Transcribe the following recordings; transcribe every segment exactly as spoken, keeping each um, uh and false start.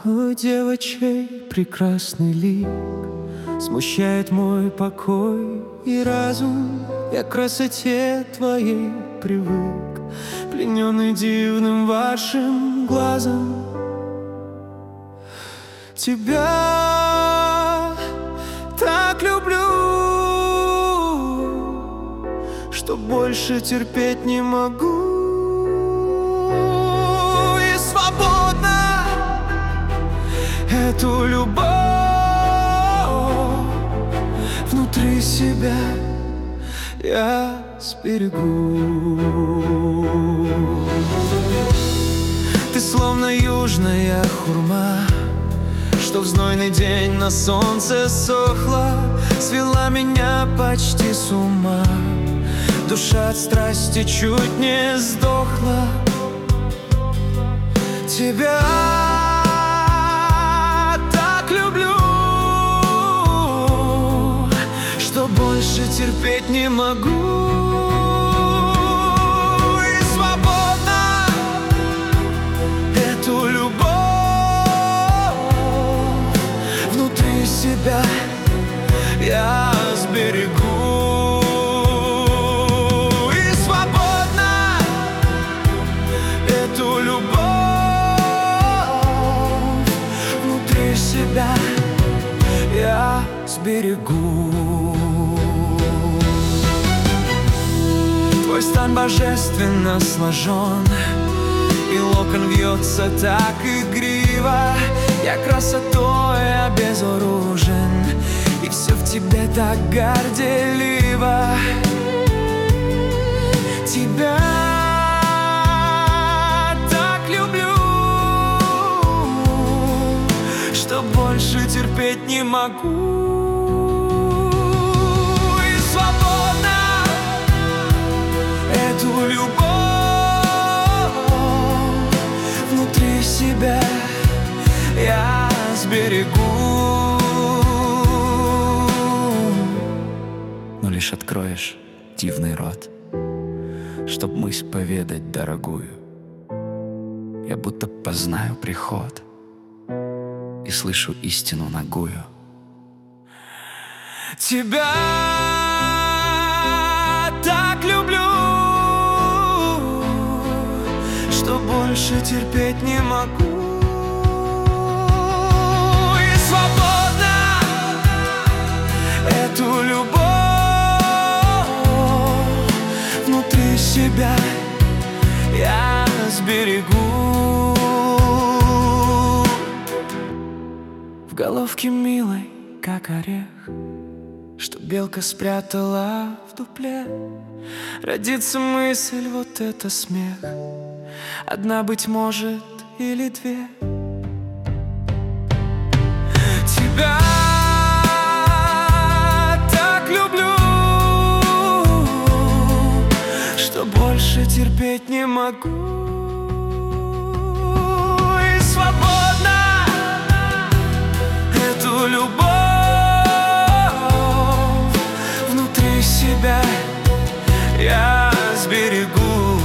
О, девочей прекрасный лик смущает мой покой и разум. Я к красоте твоей привык, плененный дивным вашим глазом. Тебя так люблю, что больше терпеть не могу. И свободно эту любовь внутри себя я сберегу. Ты словно южная хурма, что в знойный день на солнце сохла, свела меня почти с ума. Душа от страсти чуть не сдохла. Тебя так люблю, что больше терпеть не могу. И свободно эту любовь внутри себя я сберегу. Я сберегу. Твой стан божественно сложен, и локон вьется так игриво. Я красотой обезоружен, и все в тебе так горделиво. Тебя больше терпеть не могу. И свободно эту любовь внутри себя я сберегу. Но лишь откроешь дивный рот, чтоб мысль поведать дорогую, я будто познаю приход и слышу истину нагую. Тебя так люблю, что больше терпеть не могу. И свободно эту любовь внутри себя я сберегу. В головке милой, как орех, что белка спрятала в дупле, родится мысль, вот это смех. Одна, быть может, или две. Тебя так люблю, что больше терпеть не могу. И свободно эту любовь внутри себя я сберегу.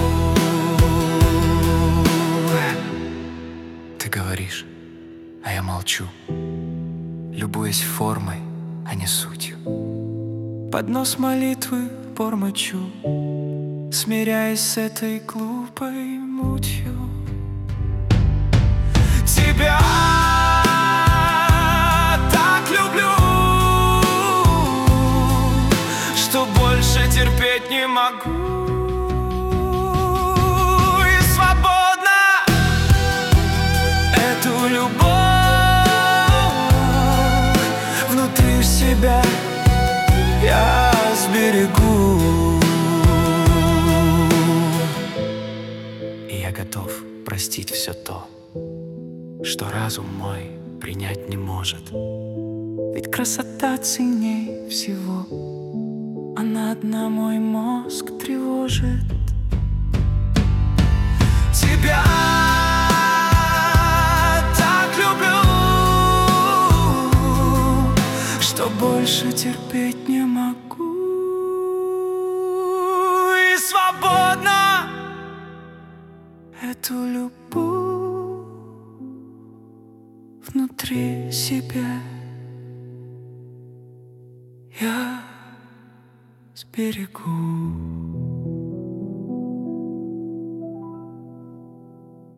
Ты говоришь, а я молчу, любуясь формой, а не сутью. Под нос молитвы бормочу, смиряясь с этой глупой мутью. Тебя терпеть не могу. И свободно эту любовь внутри себя я сберегу. И я готов простить все то, что разум мой принять не может. Ведь красота ценней всего, она одна мой мозг тревожит. Тебя так люблю, что больше терпеть не могу. И свободно эту любовь внутри себя я сберегу.